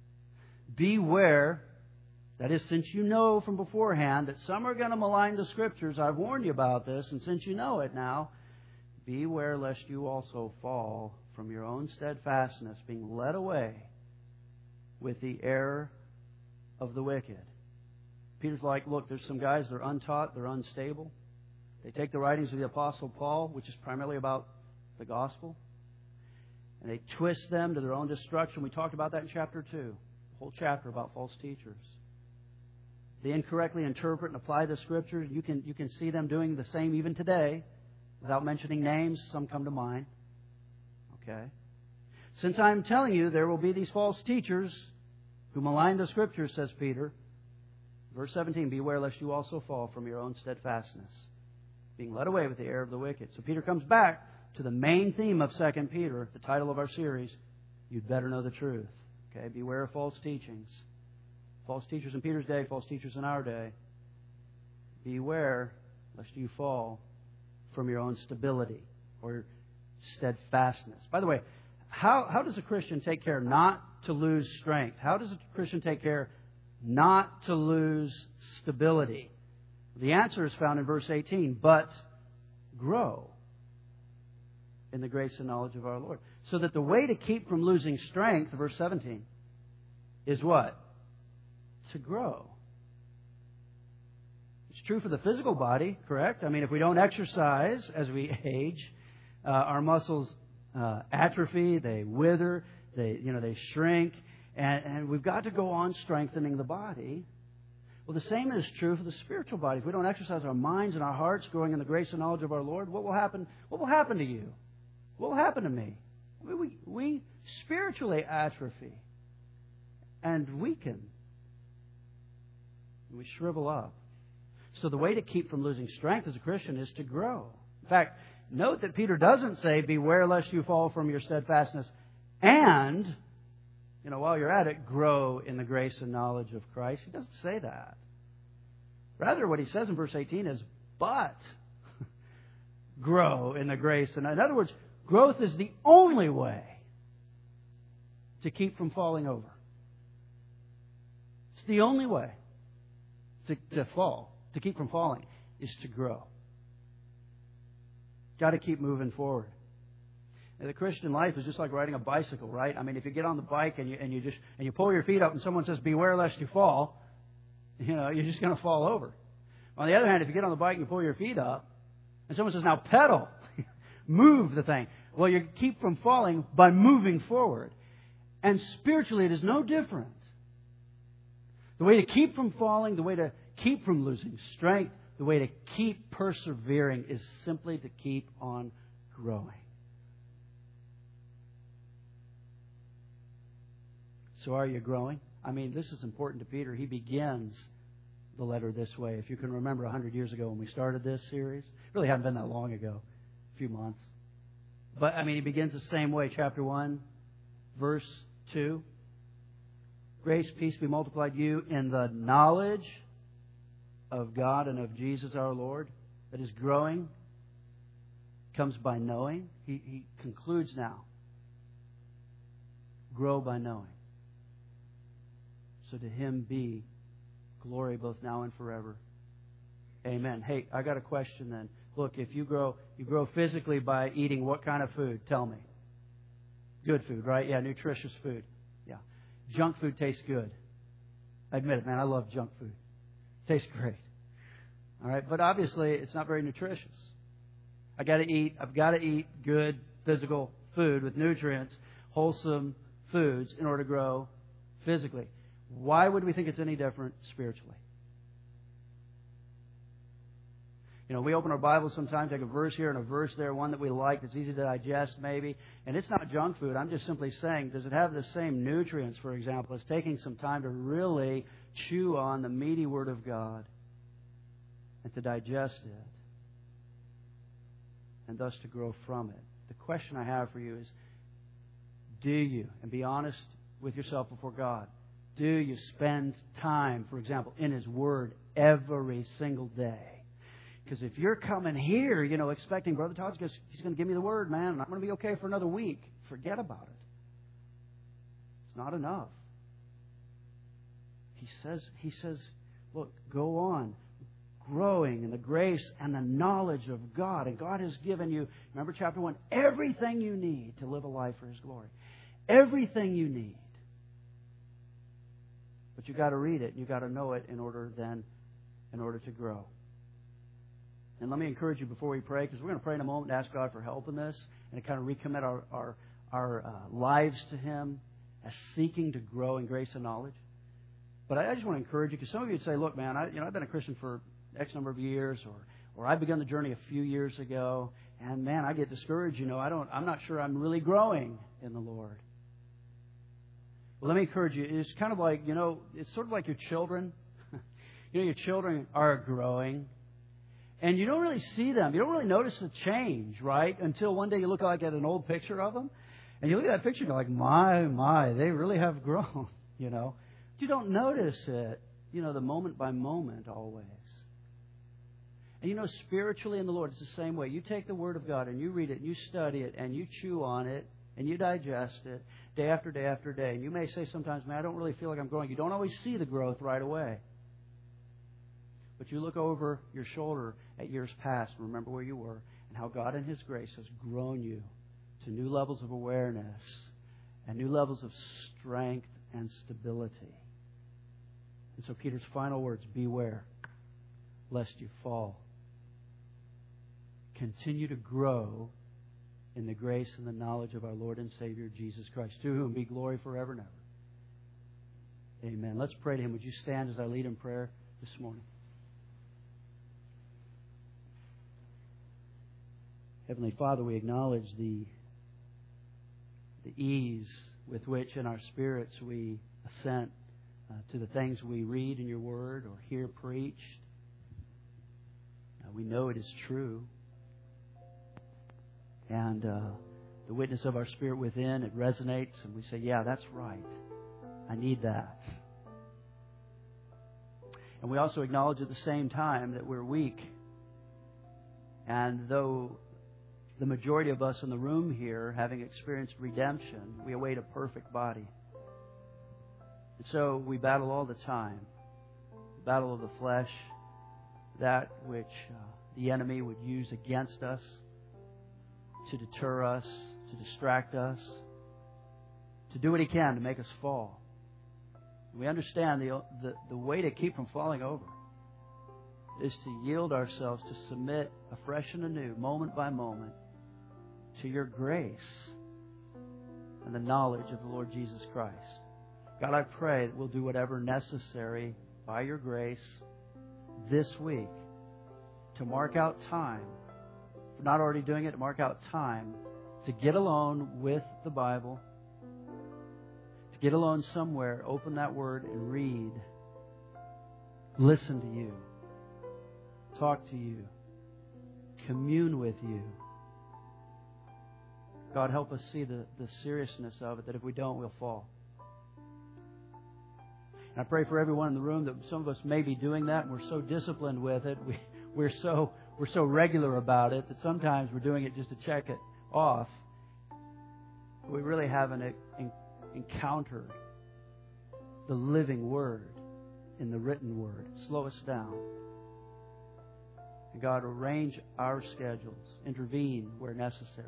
beware, that is, since you know from beforehand that some are going to malign the Scriptures, I've warned you about this, and since you know it now, beware lest you also fall from your own steadfastness, being led away with the error of the wicked. Peter's like, look, there's some guys, they're untaught, they're unstable. They take the writings of the Apostle Paul, which is primarily about the gospel, and they twist them to their own destruction. We talked about that in chapter 2, the whole chapter about false teachers. They incorrectly interpret and apply the Scripture. You can see them doing the same even today. Without mentioning names, some come to mind. Okay? Since I'm telling you there will be these false teachers who malign the Scriptures, says Peter. Verse 17, beware lest you also fall from your own steadfastness, being led away with the error of the wicked. So Peter comes back to the main theme of 2 Peter, the title of our series, You'd Better Know the Truth. Okay, beware of false teachings. False teachers in Peter's day, false teachers in our day. Beware lest you fall from your own stability or steadfastness. By the way, how does a Christian take care not to lose strength? How does a Christian take care not to lose stability? The answer is found in verse 18, but grow in the grace and knowledge of our Lord. So that the way to keep from losing strength, verse 17, is what? To grow. It's true for the physical body, correct? I mean, if we don't exercise as we age, our muscles atrophy, they wither, they shrink, and we've got to go on strengthening the body. Well, the same is true for the spiritual body. If we don't exercise our minds and our hearts growing in the grace and knowledge of our Lord, what will happen? What will happen to you? What will happen to me? We spiritually atrophy and weaken. We shrivel up. So the way to keep from losing strength as a Christian is to grow. In fact, note that Peter doesn't say, beware lest you fall from your steadfastness, and, while you're at it, grow in the grace and knowledge of Christ. He doesn't say that. Rather, what he says in verse 18 is, but grow in the grace. And in other words, growth is the only way to keep from falling over. It's the only way to fall, to keep from falling, is to grow. Got to keep moving forward. And the Christian life is just like riding a bicycle, right? I mean, if you get on the bike and you pull your feet up and someone says, beware lest you fall, you're just going to fall over. On the other hand, if you get on the bike and you pull your feet up and someone says, now pedal, move the thing. Well, you keep from falling by moving forward. And spiritually, it is no different. The way to keep from falling, the way to keep from losing strength, the way to keep persevering is simply to keep on growing. So are you growing? I mean, this is important to Peter. He begins the letter this way. If you can remember 100 years ago when we started this series, it really hadn't been that long ago, a few months. But, I mean, he begins the same way. Chapter 1, verse 2. Grace, peace be multiplied to you in the knowledge of God and of Jesus our Lord. That is, growing comes by knowing. He concludes now. Grow by knowing. So to Him be glory both now and forever. Amen. Hey, I got a question then. Look, if you grow physically by eating what kind of food? Tell me. Good food, right? Yeah, nutritious food. Yeah. Junk food tastes good. I admit it, man. I love junk food. Tastes great. All right, but obviously it's not very nutritious. I've got to eat good physical food with nutrients, wholesome foods in order to grow physically. Why would we think it's any different spiritually? We open our Bibles sometimes, take a verse here and a verse there, one that we like, that's easy to digest maybe, and it's not junk food. I'm just simply saying, does it have the same nutrients, for example, as taking some time to really chew on the meaty Word of God and to digest it and thus to grow from it? The question I have for you is, do you, and be honest with yourself before God, do you spend time, for example, in His Word every single day? Because if you're coming here, expecting Brother Todd's he's going to give me the Word, man, and I'm going to be okay for another week, forget about it. It's not enough. He says, look, go on, growing in the grace and the knowledge of God. And God has given you, remember chapter 1, everything you need to live a life for His glory. Everything you need. But you've got to read it. You've got to know it in order to grow. And let me encourage you before we pray, because we're going to pray in a moment to ask God for help in this and to kind of recommit our lives to Him as seeking to grow in grace and knowledge. But I just want to encourage you, because some of you would say, look, man, I've been a Christian for X number of years, or I began the journey a few years ago, and man, I get discouraged. I'm not sure I'm really growing in the Lord. Well, let me encourage you. It's kind of like, it's sort of like your children. Your children are growing. And you don't really see them. You don't really notice the change, right? Until one day you look at an old picture of them. And you look at that picture and you're like, my, they really have grown, But you don't notice it, the moment by moment always. And you know, spiritually in the Lord, it's the same way. You take the Word of God and you read it and you study it and you chew on it and you digest it day after day after day. And you may say sometimes, man, I don't really feel like I'm growing. You don't always see the growth right away. But you look over your shoulder at years past and remember where you were and how God in His grace has grown you to new levels of awareness and new levels of strength and stability. And so Peter's final words, beware lest you fall. Continue to grow in the grace and the knowledge of our Lord and Savior Jesus Christ, to whom be glory forever and ever. Amen. Let's pray to Him. Would you stand as I lead in prayer this morning? Heavenly Father, we acknowledge the ease with which in our spirits we assent to the things we read in your Word or hear preached. We know it is true. And the witness of our spirit within, it resonates, and we say, yeah, that's right. I need that. And we also acknowledge at the same time that we're weak. And though the majority of us in the room here, having experienced redemption, we await a perfect body. And so we battle all the time. The battle of the flesh, that which the enemy would use against us to deter us, to distract us, to do what he can to make us fall. We understand the way to keep from falling over is to yield ourselves, to submit afresh and anew, moment by moment, to your grace and the knowledge of the Lord Jesus Christ. God, I pray that we'll do whatever necessary by your grace this week to mark out time, if we're not already doing it, to mark out time to get alone with the Bible, to get alone somewhere, open that Word and read, listen to you, talk to you, commune with you. God, help us see the seriousness of it, that if we don't, we'll fall. And I pray for everyone in the room that some of us may be doing that, and we're so disciplined with it, we're so regular about it, that sometimes we're doing it just to check it off. But we really haven't encountered the living Word in the written Word. Slow us down. And God, arrange our schedules, intervene where necessary,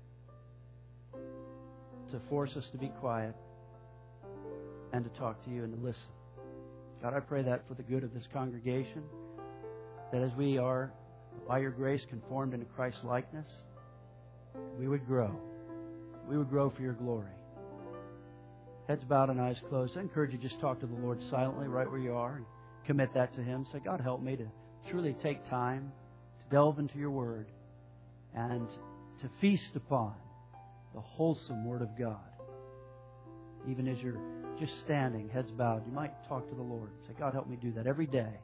to force us to be quiet and to talk to you and to listen. God, I pray that for the good of this congregation, that as we are, by your grace, conformed into Christ's likeness, we would grow. We would grow for your glory. Heads bowed and eyes closed. I encourage you to just talk to the Lord silently right where you are and commit that to Him. Say, God, help me to truly take time to delve into your Word and to feast upon the wholesome Word of God. Even as you're just standing, heads bowed, you might talk to the Lord. Say, God, help me do that every day.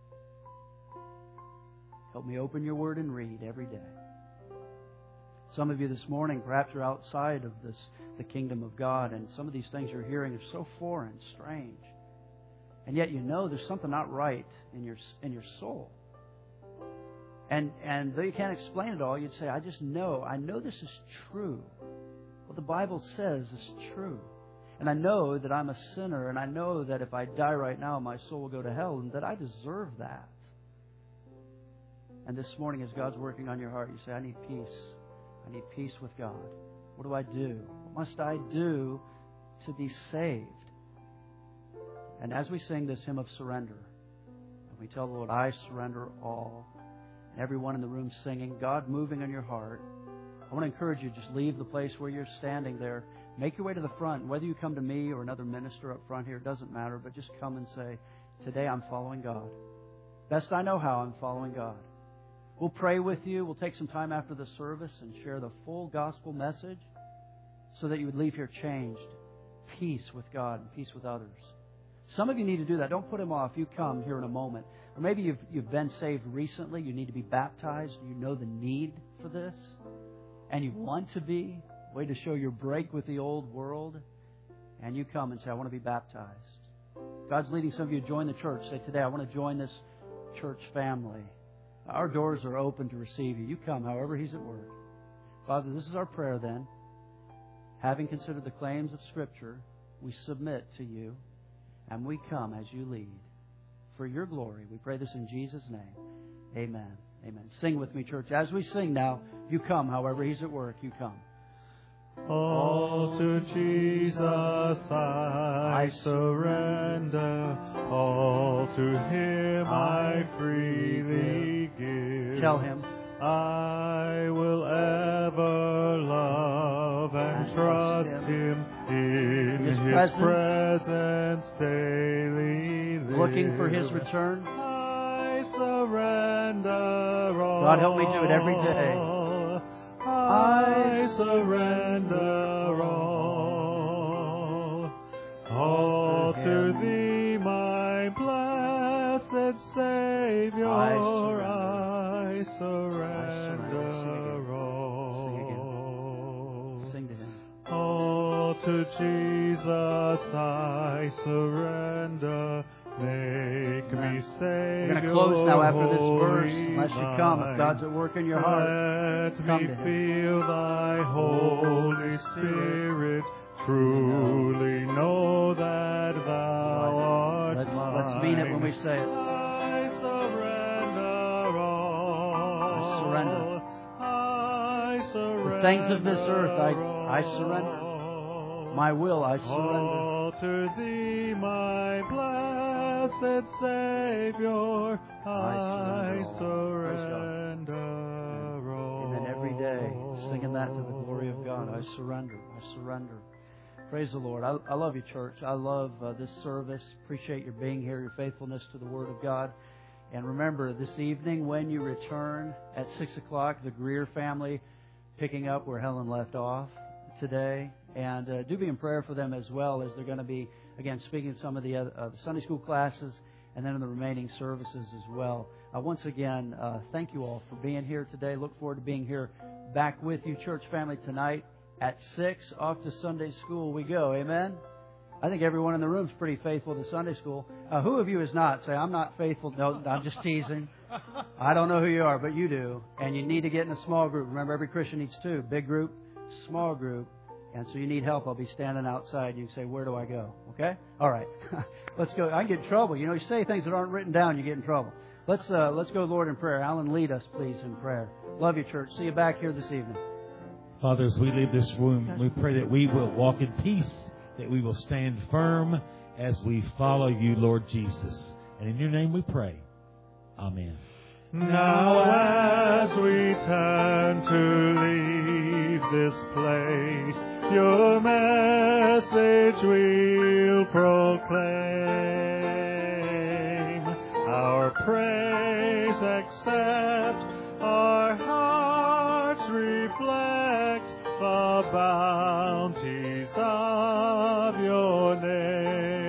Help me open your Word and read every day. Some of you this morning, perhaps you're outside of the kingdom of God, and some of these things you're hearing are so foreign, strange. And yet you know there's something not right in your soul. And though you can't explain it all, you'd say, I know this is true. What the Bible says is true. And I know that I'm a sinner, and I know that if I die right now, my soul will go to hell, and that I deserve that. And this morning, as God's working on your heart, you say, I need peace. I need peace with God. What do I do? What must I do to be saved? And as we sing this hymn of surrender, and we tell the Lord, I surrender all, and everyone in the room singing, God moving on your heart, I want to encourage you, just leave the place where you're standing there. Make your way to the front. Whether you come to me or another minister up front here, it doesn't matter, but just come and say, today I'm following God. Best I know how, I'm following God. We'll pray with you. We'll take some time after the service and share the full gospel message so that you would leave here changed. Peace with God and peace with others. Some of you need to do that. Don't put Him off. You come here in a moment. Or maybe you've been saved recently. You need to be baptized. You know the need for this. And you want to be. Way to show your break with the old world. And you come and say, I want to be baptized. God's leading some of you to join the church. Say, today I want to join this church family. Our doors are open to receive you. You come however He's at work. Father, this is our prayer then. Having considered the claims of Scripture, we submit to you, and we come as you lead. For your glory, we pray this in Jesus' name. Amen. Amen. Sing with me, church. As we sing now, you come however He's at work. You come. All to Jesus I surrender, all to Him I freely give. Tell Him. I will ever love and trust Him in His presence daily live. Looking for His return. I surrender all. God, help me do it every day. I surrender all to Thee, my blessed Savior. I surrender all. Sing to Him. All to Jesus I surrender. Make me Savior. We're going to close now after this verse, unless you come. If God's at work in your heart, let me feel Thy Holy Spirit. Truly know that Thou art mine. Let's mean it when we say it. I surrender all. I surrender. I surrender. The things of this earth, I surrender. My will, I surrender. All to Thee, my blessed Savior, I surrender all. And then every day, singing that to the glory of God, I surrender, I surrender. Praise the Lord. I love you, church. I love this service. Appreciate your being here, your faithfulness to the Word of God. And remember, this evening when you return at 6 o'clock, the Greer family picking up where Helen left off today. And do be in prayer for them as well, as they're going to be, again, speaking to some of the Sunday school classes and then in the remaining services as well. Once again, thank you all for being here today. Look forward to being here back with you, church family, tonight at 6. Off to Sunday school we go. Amen? I think everyone in the room is pretty faithful to Sunday school. Who of you is not? Say, I'm not faithful. No, I'm just teasing. I don't know who you are, but you do. And you need to get in a small group. Remember, every Christian needs two. Big group, small group. And so you need help. I'll be standing outside. You can say, where do I go? Okay? All right. Let's go. I get in trouble. You know, you say things that aren't written down, you get in trouble. Let's go, Lord, in prayer. Alan, lead us, please, in prayer. Love you, church. See you back here this evening. Father, as we leave this room, we pray that we will walk in peace, that we will stand firm as we follow you, Lord Jesus. And in your name we pray. Amen. Now as we turn to leave this place, your message we'll proclaim. Our praise accept, our hearts reflect the bounties of your name.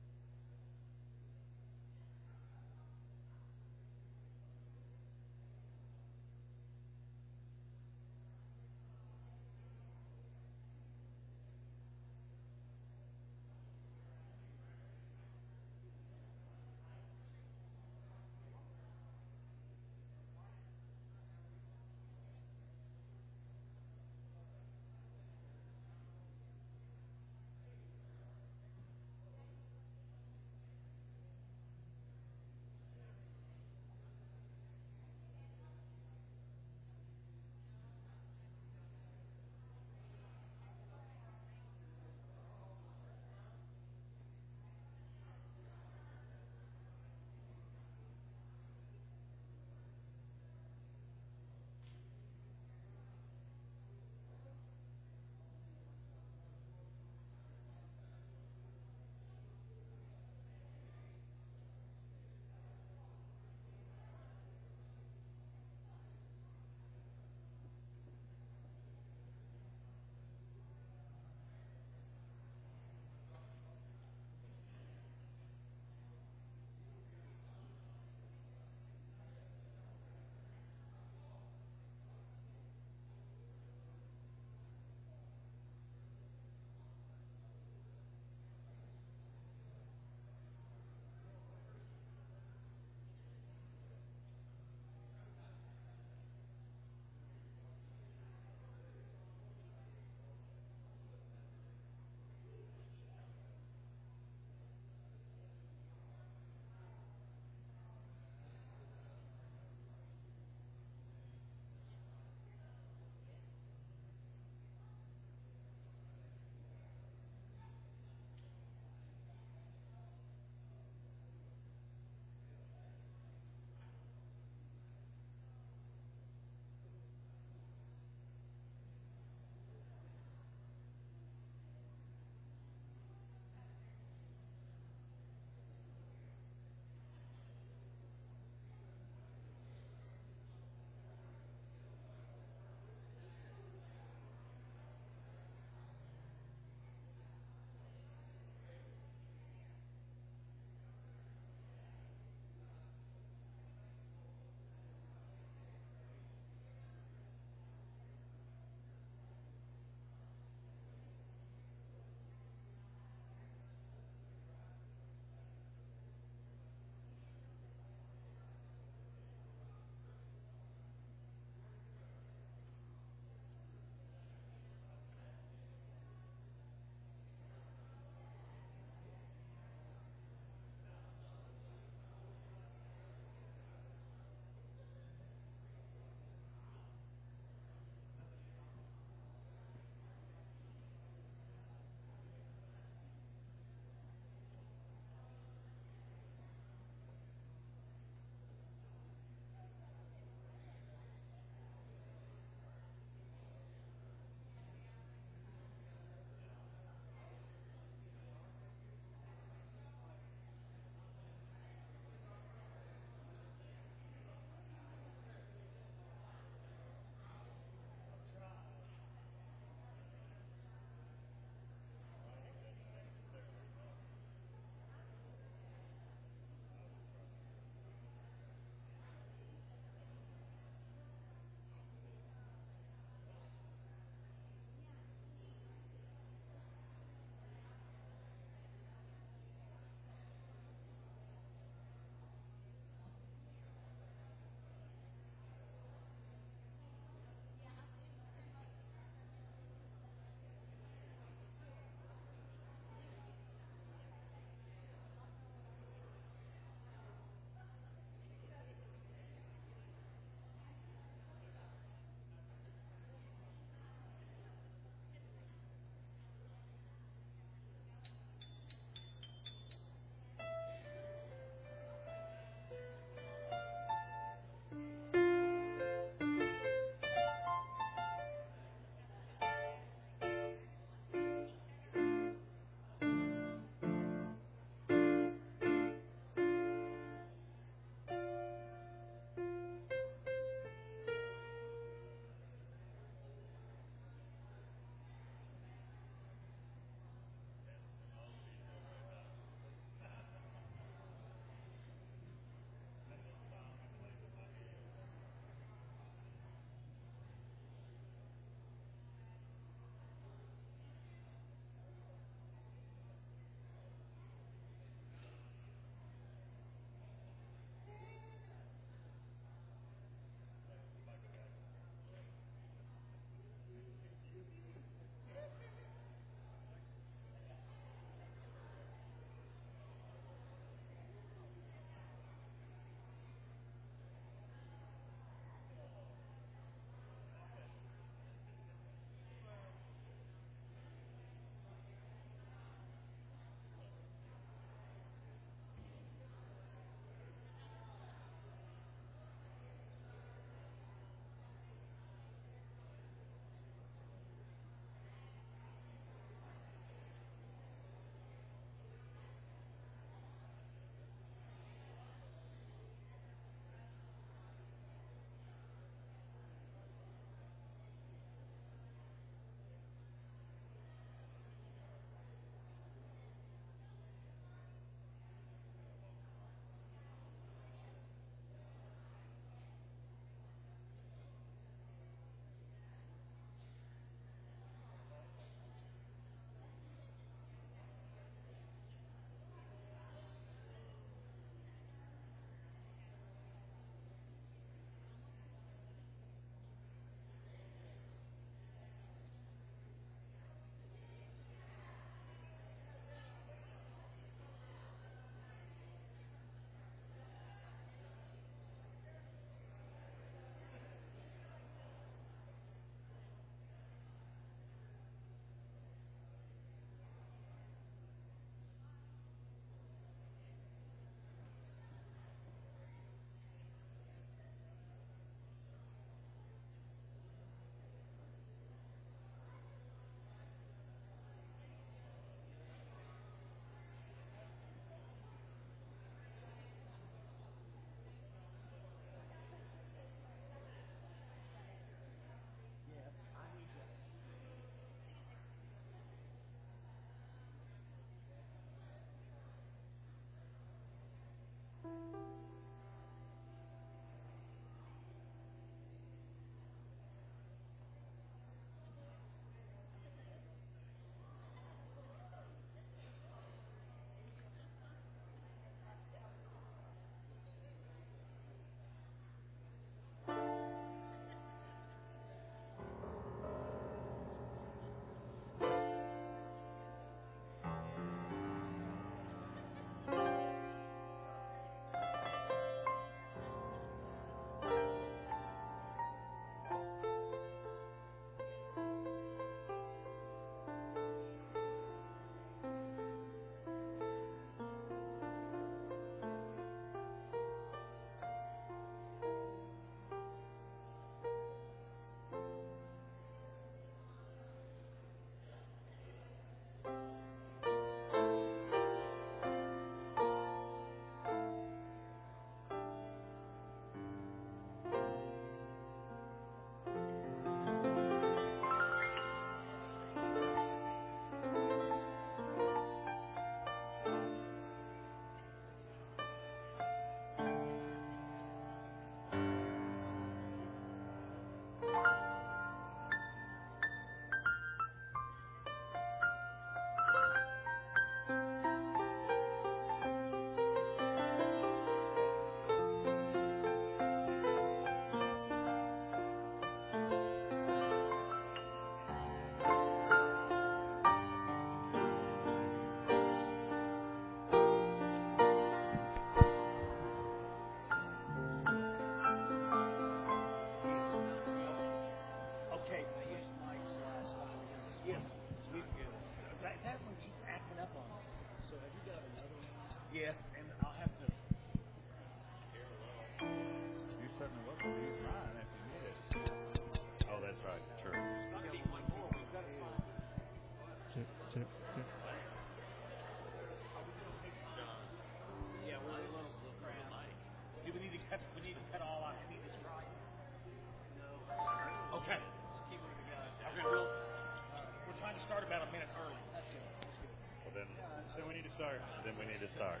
Then we need to start.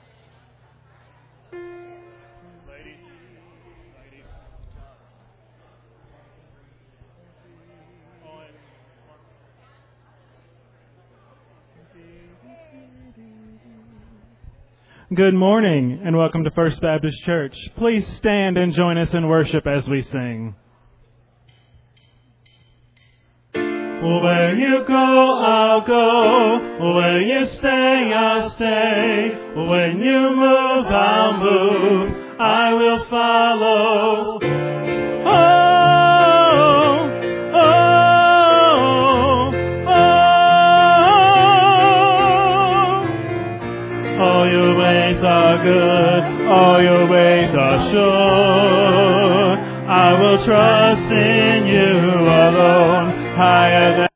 Ladies. Good morning and welcome to First Baptist Church. Please stand and join us in worship as we sing. Where you go, I'll go. Where you stay, I'll stay. When you move, I'll move. I will follow. Oh, oh, oh. All your ways are good. All your ways are sure. I will trust in you alone. Higher than